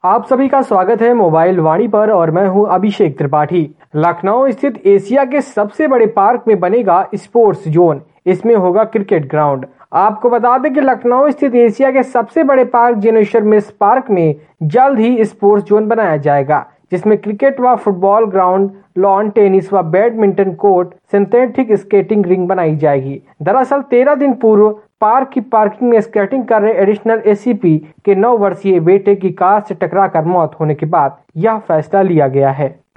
आप सभी का स्वागत है मोबाइल वाणी पर और मैं हूं अभिषेक त्रिपाठी। लखनऊ स्थित एशिया के सबसे बड़े पार्क में बनेगा स्पोर्ट्स जोन। इसमें होगा क्रिकेट ग्राउंड। आपको बता दें कि लखनऊ स्थित एशिया के सबसे बड़े पार्क जिनेश्वर मिल्स पार्क में जल्द ही स्पोर्ट्स जोन बनाया जाएगा, जिसमें क्रिकेट व फुटबॉल ग्राउंड, लॉन टेनिस व badminton court, synthetic skating ring बनाई जाएगी। दरअसल 13 दिन पूर्व पार्क की पार्किंग में स्केटिंग कर रहे एडिशनल एसीपी के 9 वर्षीय बेटे की कार से टकराकर मौत होने के बाद यह फैसला लिया गया है।